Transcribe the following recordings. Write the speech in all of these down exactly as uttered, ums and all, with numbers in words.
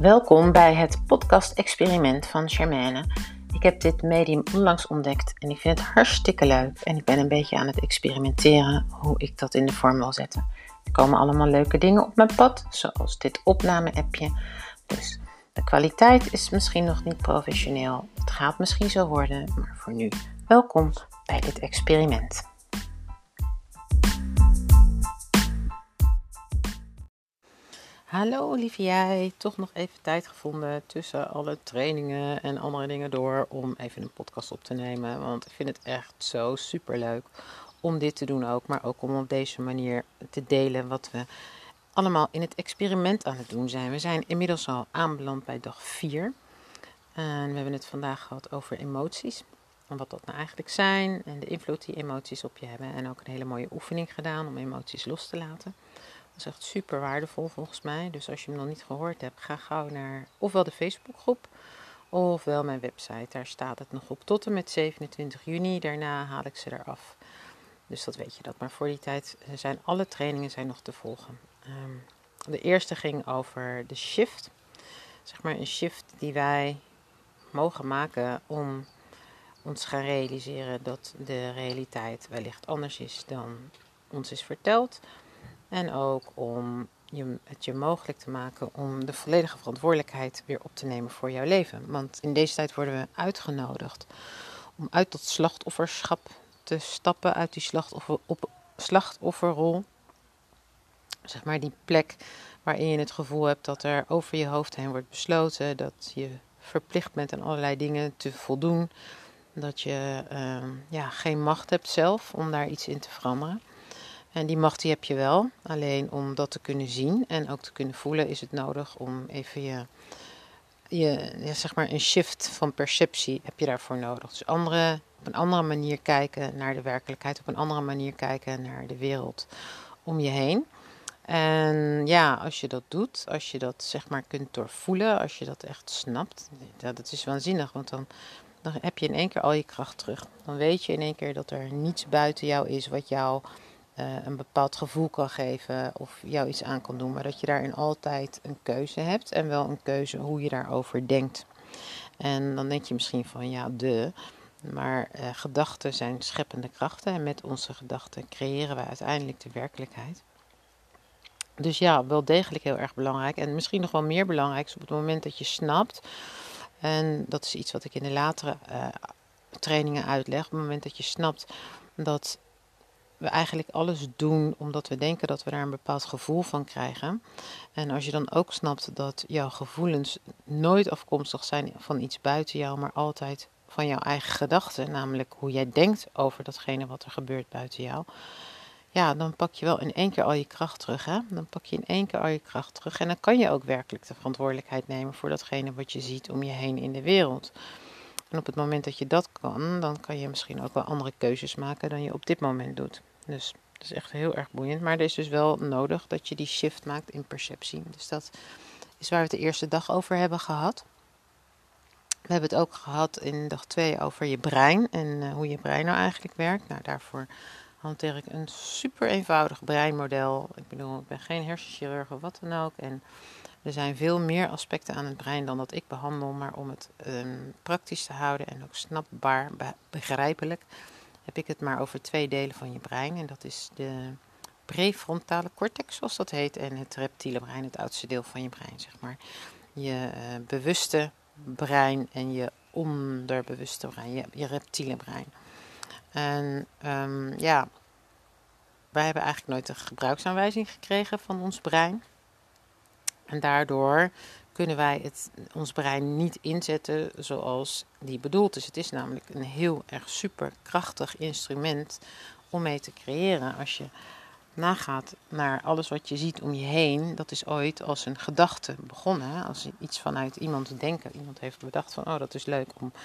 Welkom bij het podcast-experiment van Germaine. Ik heb dit medium onlangs ontdekt en ik vind het hartstikke leuk. En ik ben een beetje aan het experimenteren hoe ik dat in de vorm wil zetten. Er komen allemaal leuke dingen op mijn pad, zoals dit opname-appje. Dus de kwaliteit is misschien nog niet professioneel. Het gaat misschien zo worden, maar voor nu welkom bij dit experiment. Hallo lieve jij, toch nog even tijd gevonden tussen alle trainingen en andere dingen door om even een podcast op te nemen. Want ik vind het echt zo super leuk om dit te doen ook, maar ook om op deze manier te delen wat we allemaal in het experiment aan het doen zijn. We zijn inmiddels al aanbeland bij dag vier en we hebben het vandaag gehad over emoties. En wat dat nou eigenlijk zijn en de invloed die emoties op je hebben. En ook een hele mooie oefening gedaan om emoties los te laten. Dat is echt super waardevol volgens mij. Dus als je hem nog niet gehoord hebt, ga gauw naar ofwel de Facebookgroep ofwel mijn website. Daar staat het nog op tot en met zevenentwintig juni. Daarna haal ik ze eraf. Dus dat weet je dat. Maar voor die tijd zijn alle trainingen zijn nog te volgen. Um, de eerste ging over de shift. Zeg maar een shift die wij mogen maken om ons gaan realiseren dat de realiteit wellicht anders is dan ons is verteld. En ook om je, het je mogelijk te maken om de volledige verantwoordelijkheid weer op te nemen voor jouw leven. Want in deze tijd worden we uitgenodigd om uit dat slachtofferschap te stappen, uit die slachtoffer, op, slachtofferrol. Zeg maar die plek waarin je het gevoel hebt dat er over je hoofd heen wordt besloten, dat je verplicht bent aan allerlei dingen te voldoen, dat je uh, ja, geen macht hebt zelf om daar iets in te veranderen. En die macht die heb je wel, alleen om dat te kunnen zien en ook te kunnen voelen is het nodig om even je, je ja, zeg maar een shift van perceptie heb je daarvoor nodig. Dus andere, op een andere manier kijken naar de werkelijkheid, op een andere manier kijken naar de wereld om je heen. En ja, als je dat doet, als je dat zeg maar kunt doorvoelen, als je dat echt snapt, ja, dat is waanzinnig, want dan, dan heb je in één keer al je kracht terug. Dan weet je in één keer dat er niets buiten jou is wat jou Uh, een bepaald gevoel kan geven of jou iets aan kan doen. Maar dat je daarin altijd een keuze hebt en wel een keuze hoe je daarover denkt. En dan denk je misschien van ja, de. Maar uh, gedachten zijn scheppende krachten en met onze gedachten creëren wij uiteindelijk de werkelijkheid. Dus ja, wel degelijk heel erg belangrijk. En misschien nog wel meer belangrijk is op het moment dat je snapt. En dat is iets wat ik in de latere uh, trainingen uitleg. Op het moment dat je snapt dat we eigenlijk alles doen omdat we denken dat we daar een bepaald gevoel van krijgen. En als je dan ook snapt dat jouw gevoelens nooit afkomstig zijn van iets buiten jou, maar altijd van jouw eigen gedachten, namelijk hoe jij denkt over datgene wat er gebeurt buiten jou. Ja, dan pak je wel in één keer al je kracht terug. Hè? Dan pak je in één keer al je kracht terug. En dan kan je ook werkelijk de verantwoordelijkheid nemen voor datgene wat je ziet om je heen in de wereld. En op het moment dat je dat kan, dan kan je misschien ook wel andere keuzes maken dan je op dit moment doet. Dus dat is echt heel erg boeiend. Maar er is dus wel nodig dat je die shift maakt in perceptie. Dus dat is waar we het de eerste dag over hebben gehad. We hebben het ook gehad in dag twee over je brein en uh, hoe je brein nou eigenlijk werkt. Nou, daarvoor hanteer ik een super eenvoudig breinmodel. Ik bedoel, ik ben geen hersenchirurg of wat dan ook. En er zijn veel meer aspecten aan het brein dan dat ik behandel. Maar om het um, praktisch te houden en ook snapbaar, be- begrijpelijk, heb ik het maar over twee delen van je brein. En dat is de prefrontale cortex, zoals dat heet, en het reptiele brein, het oudste deel van je brein, zeg maar. Je uh, bewuste brein en je onderbewuste brein, je, je reptiele brein. En um, ja, wij hebben eigenlijk nooit een gebruiksaanwijzing gekregen van ons brein. En daardoor kunnen wij het, ons brein niet inzetten zoals die bedoeld is. Het is namelijk een heel erg superkrachtig instrument om mee te creëren. Als je nagaat naar alles wat je ziet om je heen, dat is ooit als een gedachte begonnen. Als iets vanuit iemand denken. Iemand heeft bedacht van, oh dat is leuk om,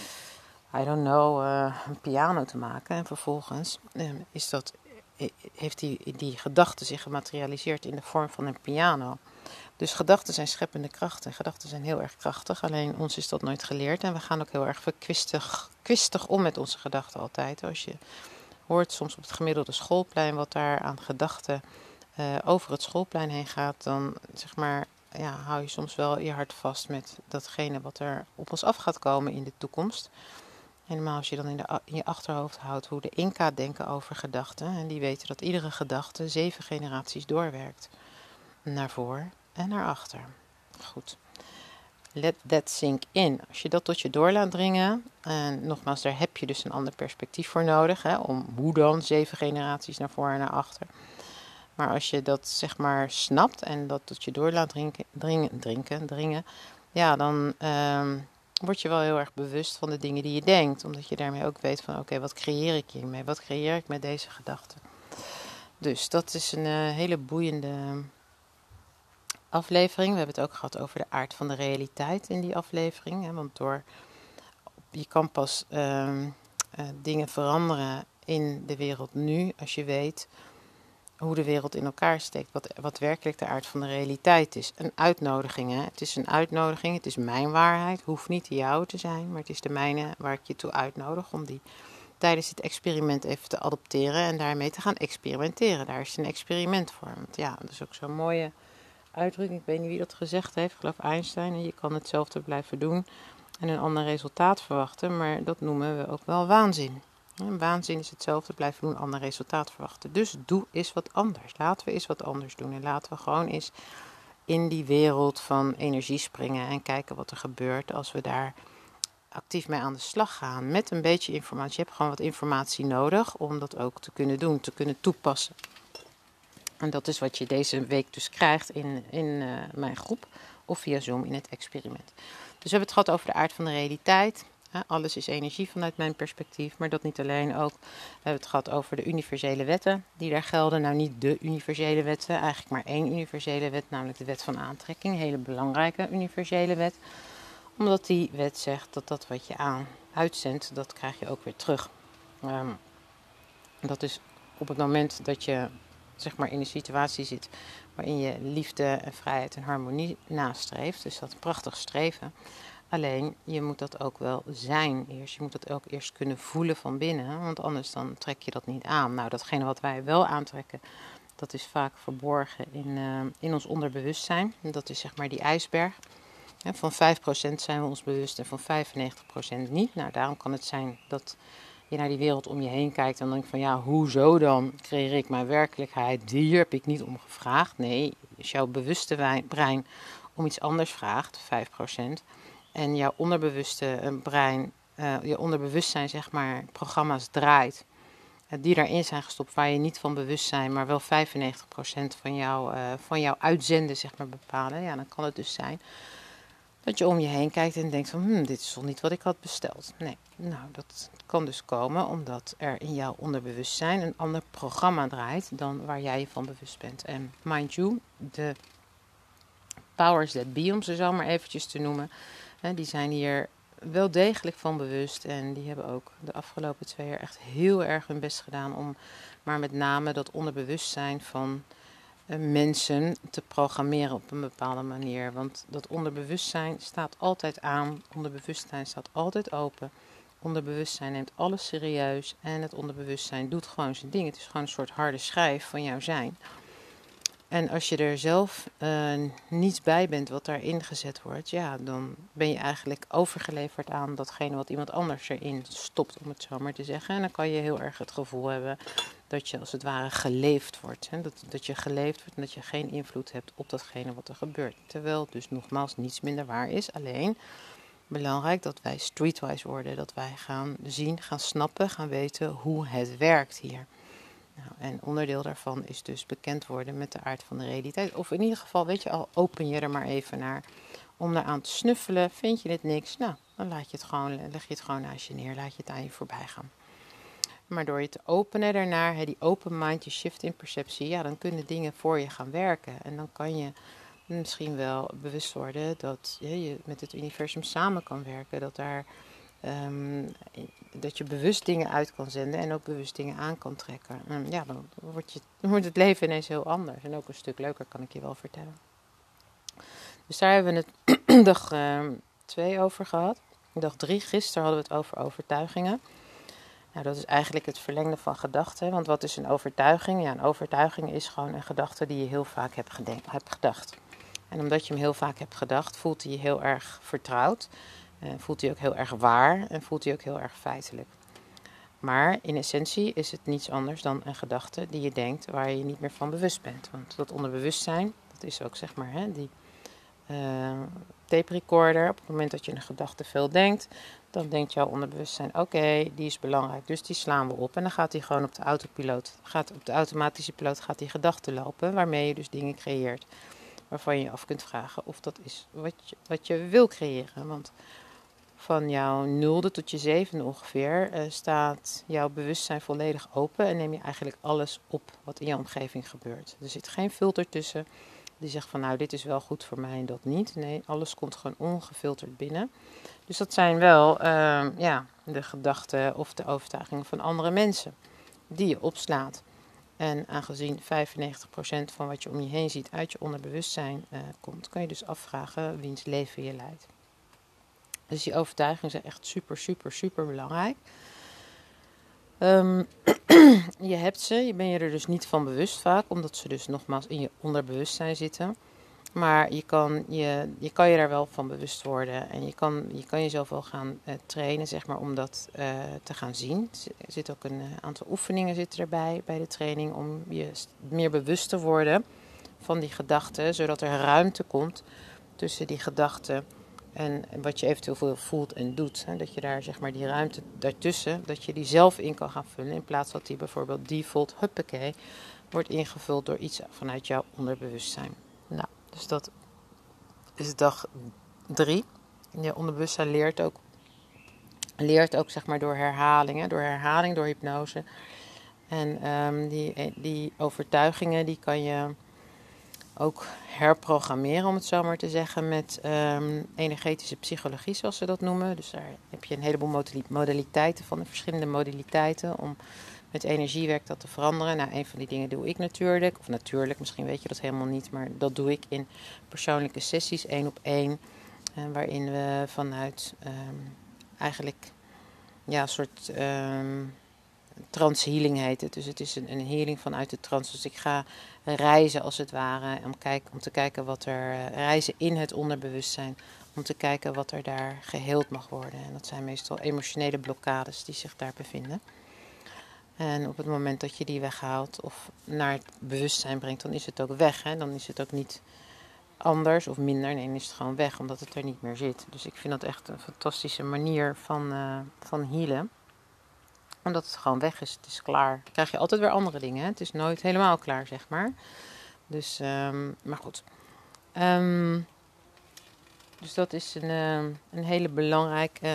I don't know, uh, een piano te maken. En vervolgens uh, is dat, heeft die, die gedachte zich gematerialiseerd in de vorm van een piano. Dus gedachten zijn scheppende krachten. Gedachten zijn heel erg krachtig, alleen ons is dat nooit geleerd. En we gaan ook heel erg verkwistig kwistig om met onze gedachten altijd. Als je hoort soms op het gemiddelde schoolplein wat daar aan gedachten uh, over het schoolplein heen gaat, dan zeg maar ja, hou je soms wel je hart vast met datgene wat er op ons af gaat komen in de toekomst. Helemaal als je dan in, de, in je achterhoofd houdt hoe de Inca denken over gedachten. En die weten dat iedere gedachte zeven generaties doorwerkt. Naar voor en naar achter. Goed. Let that sink in. Als je dat tot je door laat dringen. En nogmaals, daar heb je dus een ander perspectief voor nodig. Hè, om hoe dan zeven generaties naar voor en naar achter. Maar als je dat zeg maar snapt en dat tot je door laat drinken, dringen, drinken, dringen. Ja, dan uh, word je wel heel erg bewust van de dingen die je denkt. Omdat je daarmee ook weet van oké, okay, wat creëer ik hiermee? Wat creëer ik met deze gedachten? Dus dat is een uh, hele boeiende aflevering. We hebben het ook gehad over de aard van de realiteit in die aflevering. Hè, want door, je kan pas uh, uh, dingen veranderen in de wereld nu als je weet hoe de wereld in elkaar steekt. Wat, wat werkelijk de aard van de realiteit is. Een uitnodiging. Hè? Het is een uitnodiging. Het is mijn waarheid. Hoeft niet de jouwe te zijn. Maar het is de mijne waar ik je toe uitnodig. Om die tijdens het experiment even te adopteren. En daarmee te gaan experimenteren. Daar is een experiment voor. Want ja, dat is ook zo'n mooie uitdrukking. Ik weet niet wie dat gezegd heeft. Ik geloof Einstein. En je kan hetzelfde blijven doen. En een ander resultaat verwachten. Maar dat noemen we ook wel waanzin. En waanzin is hetzelfde, blijven doen, ander resultaat verwachten. Dus doe eens wat anders. Laten we eens wat anders doen. En laten we gewoon eens in die wereld van energie springen. En kijken wat er gebeurt als we daar actief mee aan de slag gaan. Met een beetje informatie. Je hebt gewoon wat informatie nodig om dat ook te kunnen doen. Te kunnen toepassen. En dat is wat je deze week dus krijgt in, in uh, mijn groep. Of via Zoom in het experiment. Dus we hebben het gehad over de aard van de realiteit. Alles is energie vanuit mijn perspectief, maar dat niet alleen ook. We hebben het gehad over de universele wetten die daar gelden. Nou, niet de universele wetten, eigenlijk maar één universele wet, namelijk de wet van aantrekking. Een hele belangrijke universele wet. Omdat die wet zegt dat dat wat je aan uitzendt, dat krijg je ook weer terug. Um, dat is op het moment dat je zeg maar in een situatie zit waarin je liefde en vrijheid en harmonie nastreeft. Dus dat is een prachtig streven. Alleen, je moet dat ook wel zijn eerst. Je moet dat ook eerst kunnen voelen van binnen. Want anders dan trek je dat niet aan. Nou, datgene wat wij wel aantrekken, dat is vaak verborgen in, uh, in ons onderbewustzijn. Dat is zeg maar die ijsberg. En van vijf procent zijn we ons bewust en van vijfennegentig procent niet. Nou, daarom kan het zijn dat je naar die wereld om je heen kijkt en denkt van ja, hoezo dan creëer ik mijn werkelijkheid? Hier heb ik niet om gevraagd. Nee, als jouw bewuste brein om iets anders vraagt, vijf procent... en jouw onderbewuste brein, uh, je onderbewustzijn zeg maar, programma's draait, uh, die daarin zijn gestopt waar je niet van bewust zijn, maar wel vijfennegentig procent van, jou, uh, van jouw uitzenden zeg maar, bepalen. Ja, dan kan het dus zijn dat je om je heen kijkt en denkt van, hm, dit is toch niet wat ik had besteld. Nee, nou, dat kan dus komen omdat er in jouw onderbewustzijn een ander programma draait dan waar jij je van bewust bent. En mind you, de powers that be, om ze zo maar eventjes te noemen, hè, die zijn hier wel degelijk van bewust. En die hebben ook de afgelopen twee jaar echt heel erg hun best gedaan om maar met name dat onderbewustzijn van uh, mensen te programmeren op een bepaalde manier. Want dat onderbewustzijn staat altijd aan, onderbewustzijn staat altijd open. Onderbewustzijn neemt alles serieus en het onderbewustzijn doet gewoon zijn ding. Het is gewoon een soort harde schijf van jouw zijn. En als je er zelf uh, niet bij bent wat daarin gezet wordt, ja, dan ben je eigenlijk overgeleverd aan datgene wat iemand anders erin stopt, om het zo maar te zeggen. En dan kan je heel erg het gevoel hebben dat je als het ware geleefd wordt. Hè? Dat, dat je geleefd wordt en dat je geen invloed hebt op datgene wat er gebeurt. Terwijl dus nogmaals niets minder waar is, alleen belangrijk dat wij streetwise worden. Dat wij gaan zien, gaan snappen, gaan weten hoe het werkt hier. Nou, en onderdeel daarvan is dus bekend worden met de aard van de realiteit. Of in ieder geval, weet je al, open je er maar even naar om daaraan te snuffelen. Vind je het niks? Nou, dan laat je het gewoon, leg je het gewoon naast je neer. Laat je het aan je voorbij gaan. Maar door je te openen daarnaar, hè, die open mind, je shift in perceptie, ja, dan kunnen dingen voor je gaan werken. En dan kan je misschien wel bewust worden dat ja, je met het universum samen kan werken. Dat daar... Um, dat je bewust dingen uit kan zenden en ook bewust dingen aan kan trekken. Um, ja, dan wordt, je, dan wordt het leven ineens heel anders. En ook een stuk leuker, kan ik je wel vertellen. Dus daar hebben we het dag twee um, over gehad. Dag drie, gisteren hadden we het over overtuigingen. Nou, dat is eigenlijk het verlengde van gedachten. Want wat is een overtuiging? Ja, een overtuiging is gewoon een gedachte die je heel vaak hebt, gedenk, hebt gedacht. En omdat je hem heel vaak hebt gedacht, voelt hij je heel erg vertrouwd. En voelt hij ook heel erg waar en voelt hij ook heel erg feitelijk. Maar in essentie is het niets anders dan een gedachte die je denkt waar je niet meer van bewust bent. Want dat onderbewustzijn, dat is ook zeg maar hè, die uh, tape recorder. Op het moment dat je een gedachte veel denkt, dan denkt jouw onderbewustzijn, oké, okay, die is belangrijk, dus die slaan we op. En dan gaat hij gewoon op de autopiloot, gaat op de automatische piloot gaat die gedachte lopen, waarmee je dus dingen creëert. Waarvan je je af kunt vragen of dat is wat je, wat je wil creëren. Want van jouw nulde tot je zevende ongeveer uh, staat jouw bewustzijn volledig open en neem je eigenlijk alles op wat in je omgeving gebeurt. Er zit geen filter tussen die zegt van nou dit is wel goed voor mij en dat niet. Nee, alles komt gewoon ongefilterd binnen. Dus dat zijn wel uh, ja, de gedachten of de overtuigingen van andere mensen die je opslaat. En aangezien vijfennegentig procent van wat je om je heen ziet uit je onderbewustzijn uh, komt, kan je dus afvragen wiens leven je leidt. Dus die overtuigingen zijn echt super, super, super belangrijk. Um, je hebt ze, je ben je er dus niet van bewust vaak, omdat ze dus nogmaals in je onderbewustzijn zitten. Maar je kan je, je, kan je daar wel van bewust worden en je kan, je kan jezelf wel gaan uh, trainen, zeg maar, om dat uh, te gaan zien. Er zit ook een uh, aantal oefeningen zitten erbij bij de training om je meer bewust te worden van die gedachten, zodat er ruimte komt tussen die gedachten en wat je eventueel voelt en doet. Hè. Dat je daar zeg maar die ruimte daartussen, dat je die zelf in kan gaan vullen. In plaats dat die bijvoorbeeld default, huppakee, wordt ingevuld door iets vanuit jouw onderbewustzijn. Nou, dus dat is dag drie. Je onderbewustzijn leert ook, leert ook zeg maar door herhalingen, door herhaling, door hypnose. En um, die, die overtuigingen die kan je ook herprogrammeren, om het zo maar te zeggen, met um, energetische psychologie, zoals ze dat noemen. Dus daar heb je een heleboel modaliteiten van, de verschillende modaliteiten om met energiewerk dat te veranderen. Nou, een van die dingen doe ik natuurlijk, of natuurlijk, misschien weet je dat helemaal niet, maar dat doe ik in persoonlijke sessies, één op één, uh, waarin we vanuit um, eigenlijk ja, een soort um, trance-healing heet het. Dus het is een, een healing vanuit de trance. Dus ik ga reizen als het ware, om, kijk, om te kijken wat er, uh, reizen in het onderbewustzijn, om te kijken wat er daar geheeld mag worden. En dat zijn meestal emotionele blokkades die zich daar bevinden. En op het moment dat je die weghaalt of naar het bewustzijn brengt, dan is het ook weg. Hè? Dan is het ook niet anders of minder. Nee, dan is het gewoon weg, omdat het er niet meer zit. Dus ik vind dat echt een fantastische manier van, uh, van healen. Omdat het gewoon weg is, het is klaar. Dan krijg je altijd weer andere dingen. Hè? Het is nooit helemaal klaar, zeg maar. Dus, um, maar goed. Um, dus dat is een, uh, een hele belangrijke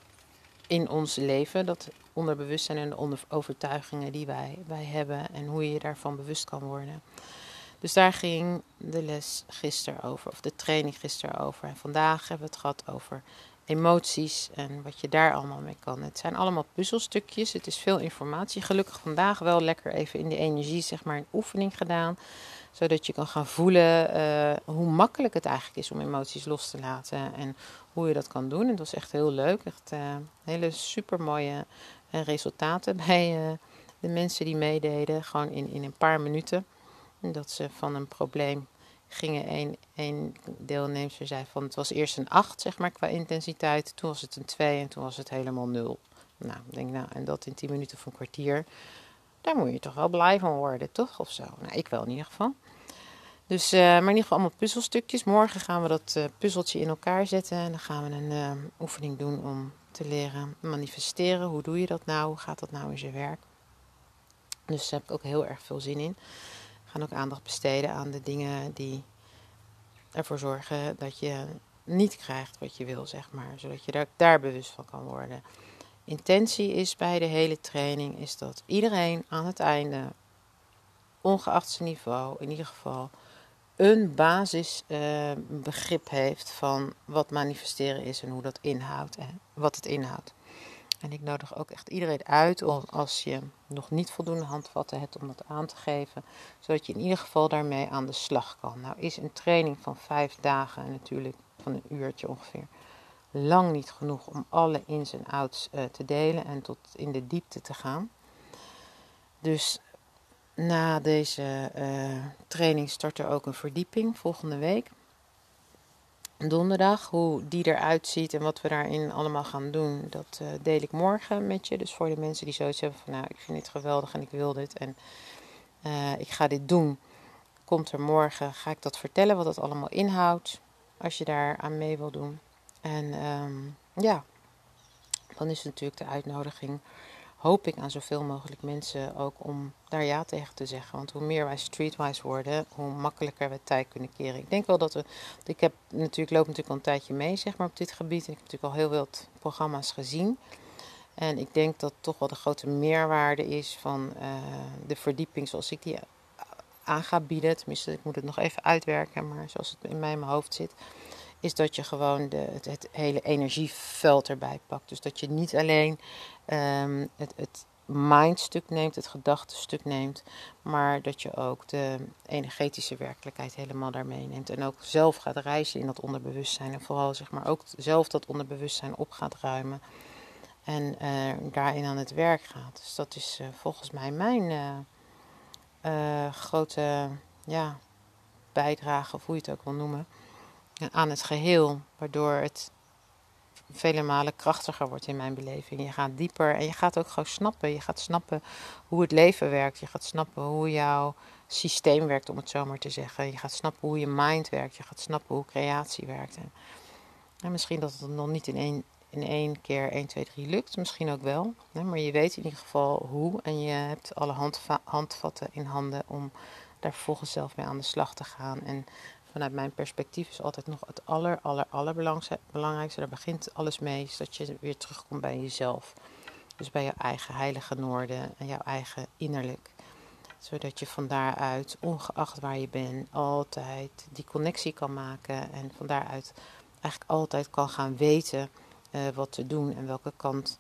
in ons leven. Dat onderbewustzijn en de onder- overtuigingen die wij, wij hebben. En hoe je je daarvan bewust kan worden. Dus daar ging de les gisteren over. Of de training gisteren over. En vandaag hebben we het gehad over emoties en wat je daar allemaal mee kan. Het zijn allemaal puzzelstukjes. Het is veel informatie. Gelukkig vandaag wel lekker even in de energie, zeg maar, een oefening gedaan. Zodat je kan gaan voelen uh, hoe makkelijk het eigenlijk is om emoties los te laten. En hoe je dat kan doen. En dat was echt heel leuk. Echt uh, hele super mooie uh, resultaten bij uh, de mensen die meededen. Gewoon in, in een paar minuten. En dat ze van een probleem gingen. Een, een deelnemster zei van het was eerst een acht, zeg maar, qua intensiteit. Toen was het een twee en toen was het helemaal nul. Nou, ik denk nou, en dat in tien minuten of een kwartier. Daar moet je toch wel blij van worden, toch? Of zo. Nou, ik wel in ieder geval. Dus, uh, maar in ieder geval allemaal puzzelstukjes. Morgen gaan we dat uh, puzzeltje in elkaar zetten. En dan gaan we een uh, oefening doen om te leren manifesteren. Hoe doe je dat nou? Hoe gaat dat nou in zijn werk? Dus daar heb ik ook heel erg veel zin in. We gaan ook aandacht besteden aan de dingen die ervoor zorgen dat je niet krijgt wat je wil, zeg maar. Zodat je daar, daar bewust van kan worden. Intentie is bij de hele training is dat iedereen aan het einde, ongeacht zijn niveau, in ieder geval een basisbegrip uh, heeft van wat manifesteren is en hoe dat inhoudt en wat het inhoudt. En ik nodig ook echt iedereen uit om, als je nog niet voldoende handvatten hebt, om dat aan te geven. Zodat je in ieder geval daarmee aan de slag kan. Nou is een training van vijf dagen en natuurlijk van een uurtje ongeveer lang niet genoeg om alle ins en outs uh, te delen en tot in de diepte te gaan. Dus na deze uh, training start er ook een verdieping volgende week. donderdag. Hoe die eruit ziet en wat we daarin allemaal gaan doen, dat uh, deel ik morgen met je. Dus voor de mensen die zoiets hebben van, nou, ik vind dit geweldig en ik wil dit en uh, ik ga dit doen. Komt er morgen, ga ik dat vertellen, wat dat allemaal inhoudt. Als je daar aan mee wil doen. En um, ja, dan is het natuurlijk de uitnodiging, hoop ik, aan zoveel mogelijk mensen ook om daar ja tegen te zeggen. Want hoe meer wij streetwise worden, hoe makkelijker we tijd kunnen keren. Ik denk wel dat we, ik heb natuurlijk, loop natuurlijk al een tijdje mee, zeg maar, op dit gebied. En ik heb natuurlijk al heel veel programma's gezien. En ik denk dat toch wel de grote meerwaarde is van uh, de verdieping zoals ik die aan ga bieden. Tenminste, ik moet het nog even uitwerken, maar zoals het in mijn hoofd zit, is dat je gewoon de, het, het hele energieveld erbij pakt. Dus dat je niet alleen um, het, het mindstuk neemt, het gedachtenstuk neemt, maar dat je ook de energetische werkelijkheid helemaal daarmee neemt. En ook zelf gaat reizen in dat onderbewustzijn. En vooral zeg maar ook zelf dat onderbewustzijn op gaat ruimen. En uh, daarin aan het werk gaat. Dus dat is uh, volgens mij mijn uh, uh, grote ja, bijdrage, of hoe je het ook wil noemen, aan het geheel, waardoor het vele malen krachtiger wordt in mijn beleving. Je gaat dieper en je gaat ook gewoon snappen. Je gaat snappen hoe het leven werkt. Je gaat snappen hoe jouw systeem werkt, om het zo maar te zeggen. Je gaat snappen hoe je mind werkt. Je gaat snappen hoe creatie werkt. En, en misschien dat het nog niet in één, in één keer één, twee, drie lukt. Misschien ook wel. Hè? Maar je weet in ieder geval hoe. En je hebt alle handva- handvatten in handen om daar vervolgens zelf mee aan de slag te gaan. En vanuit mijn perspectief is altijd nog het aller, aller, allerbelangrijkste. Daar begint alles mee, is dat je weer terugkomt bij jezelf. Dus bij je eigen heilige noorden en jouw eigen innerlijk. Zodat je van daaruit, ongeacht waar je bent, altijd die connectie kan maken. En van daaruit eigenlijk altijd kan gaan weten uh, wat te doen en welke kant,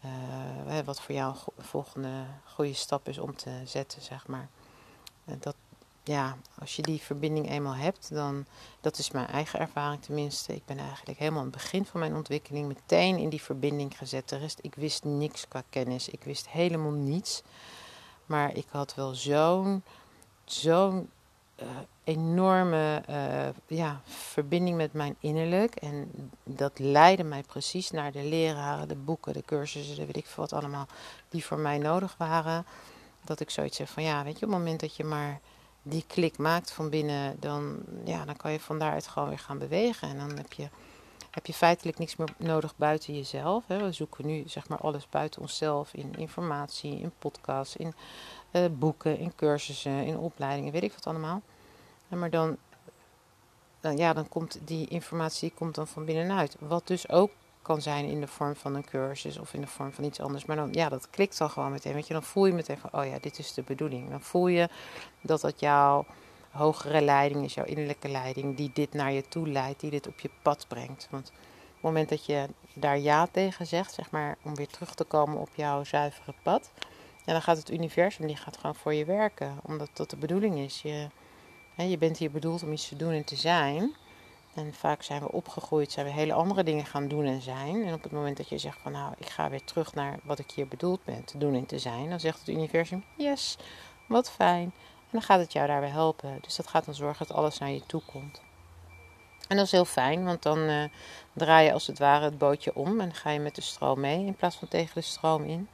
uh, wat voor jou een volgende goede stap is om te zetten, zeg maar. En dat, ja, als je die verbinding eenmaal hebt, dan, dat is mijn eigen ervaring tenminste. Ik ben eigenlijk helemaal aan het begin van mijn ontwikkeling meteen in die verbinding gezet. De rest, ik wist niks qua kennis. Ik wist helemaal niets. Maar ik had wel zo'n, zo'n uh, enorme uh, ja, verbinding met mijn innerlijk. En dat leidde mij precies naar de leraren, de boeken, de cursussen, de weet ik veel wat allemaal, die voor mij nodig waren. Dat ik zoiets heb van, ja, weet je, op het moment dat je maar die klik maakt van binnen, dan, ja, dan kan je van daaruit gewoon weer gaan bewegen. En dan heb je, heb je feitelijk niks meer nodig buiten jezelf. Hè. We zoeken nu, zeg maar, alles buiten onszelf in informatie, in podcasts, in uh, boeken, in cursussen, in opleidingen, weet ik wat allemaal. En maar dan, dan, ja, dan komt die informatie komt dan van binnenuit. Wat dus ook kan zijn in de vorm van een cursus of in de vorm van iets anders. Maar dan, ja, dat klikt dan gewoon meteen. Weet je, dan voel je meteen van, oh ja, dit is de bedoeling. Dan voel je dat dat jouw hogere leiding is, jouw innerlijke leiding, die dit naar je toe leidt, die dit op je pad brengt. Want op het moment dat je daar ja tegen zegt, zeg maar, om weer terug te komen op jouw zuivere pad, ja, dan gaat het universum, die gaat gewoon voor je werken. Omdat dat de bedoeling is. Je, hè, je bent hier bedoeld om iets te doen en te zijn. En vaak zijn we opgegroeid, zijn we hele andere dingen gaan doen en zijn. En op het moment dat je zegt van, nou, ik ga weer terug naar wat ik hier bedoeld ben te doen en te zijn, dan zegt het universum, yes, wat fijn. En dan gaat het jou daarbij helpen. Dus dat gaat dan zorgen dat alles naar je toe komt. En dat is heel fijn, want dan uh, draai je als het ware het bootje om en ga je met de stroom mee in plaats van tegen de stroom in.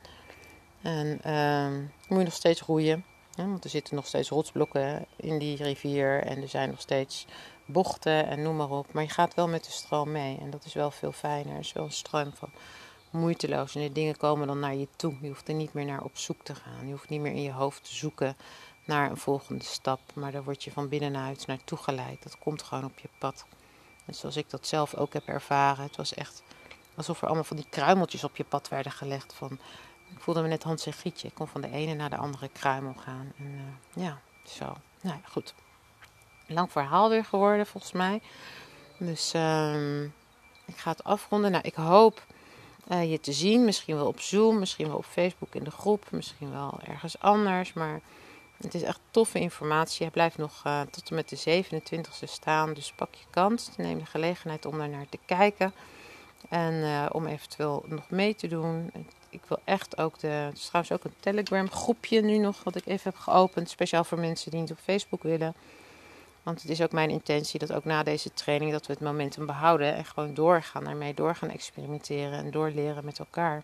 En uh, moet je nog steeds roeien, hè, want er zitten nog steeds rotsblokken in die rivier en er zijn nog steeds bochten en noem maar op. Maar je gaat wel met de stroom mee en dat is wel veel fijner. Er is wel een stroom van moeiteloos en de dingen komen dan naar je toe. Je hoeft er niet meer naar op zoek te gaan. Je hoeft niet meer in je hoofd te zoeken naar een volgende stap. Maar daar word je van binnenuit naartoe geleid. Dat komt gewoon op je pad. En zoals ik dat zelf ook heb ervaren. Het was echt alsof er allemaal van die kruimeltjes op je pad werden gelegd. Van, ik voelde me net Hans en Grietje. Ik kon van de ene naar de andere kruimel gaan. En uh, ja, zo. Nou ja, goed. Lang verhaal weer geworden volgens mij. Dus uh, ik ga het afronden. Nou, ik hoop uh, je te zien. Misschien wel op Zoom. Misschien wel op Facebook in de groep. Misschien wel ergens anders. Maar het is echt toffe informatie. Hij blijft nog uh, tot en met de zevenentwintigste staan. Dus pak je kans. Neem de gelegenheid om daar naar te kijken. En uh, om eventueel nog mee te doen. Ik wil echt ook de... Het is trouwens ook een Telegram groepje nu nog. Wat ik even heb geopend. Speciaal voor mensen die niet op Facebook willen. Want het is ook mijn intentie dat ook na deze training dat we het momentum behouden en gewoon doorgaan, daarmee door gaan experimenteren en doorleren met elkaar.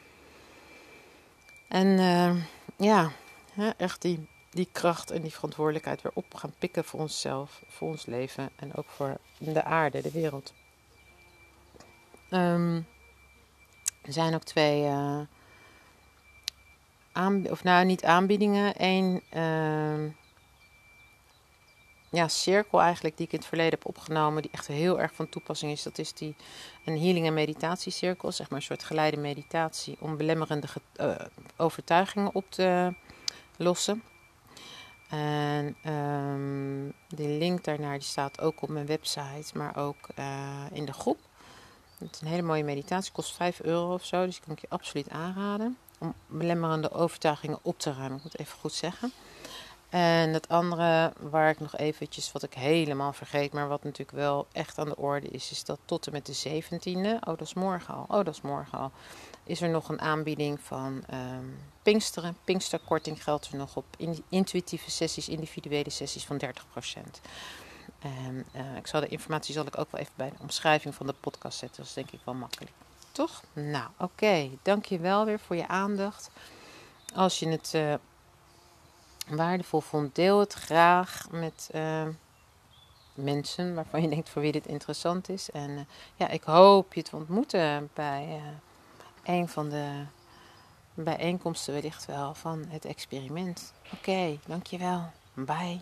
En uh, ja, hè, echt die, die kracht en die verantwoordelijkheid weer op gaan pikken voor onszelf, voor ons leven en ook voor de aarde, de wereld. Um, er zijn ook twee, uh, aanb- of nou niet aanbiedingen, één uh, ja, cirkel eigenlijk die ik in het verleden heb opgenomen, die echt heel erg van toepassing is. Dat is die een healing en meditatiecirkel, zeg maar een soort geleide meditatie om belemmerende get- uh, overtuigingen op te lossen. En um, de link daarnaar die staat ook op mijn website, maar ook uh, in de groep. Het is een hele mooie meditatie, kost vijf euro of zo, dus die kan ik je absoluut aanraden. Om belemmerende overtuigingen op te ruimen, ik moet het even goed zeggen. En het andere waar ik nog eventjes, wat ik helemaal vergeet, maar wat natuurlijk wel echt aan de orde is, is dat tot en met de zeventiende, oh dat is morgen al, oh dat is morgen al, is er nog een aanbieding van um, Pinksteren. Pinksterkorting geldt er nog op in, intuïtieve sessies, individuele sessies van dertig procent. En uh, ik zal de informatie zal ik ook wel even bij de omschrijving van de podcast zetten, dat is denk ik wel makkelijk. Toch? Nou, oké, okay. Dank je wel weer voor je aandacht. Als je het Uh, waardevol vond, deel het graag met uh, mensen waarvan je denkt voor wie dit interessant is. En uh, ja, ik hoop je te ontmoeten bij uh, een van de bijeenkomsten wellicht wel van het experiment. Oké, okay, dankjewel. Bye.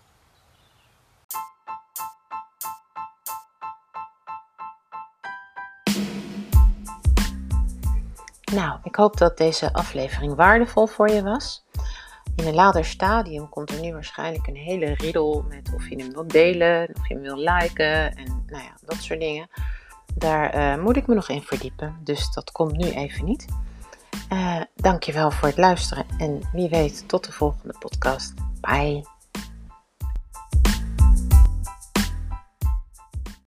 Nou, ik hoop dat deze aflevering waardevol voor je was. In een later stadium komt er nu waarschijnlijk een hele riedel met of je hem wilt delen, of je hem wilt liken en nou ja, dat soort dingen. Daar uh, moet ik me nog in verdiepen, dus dat komt nu even niet. Uh, dankjewel voor het luisteren en wie weet tot de volgende podcast. Bye!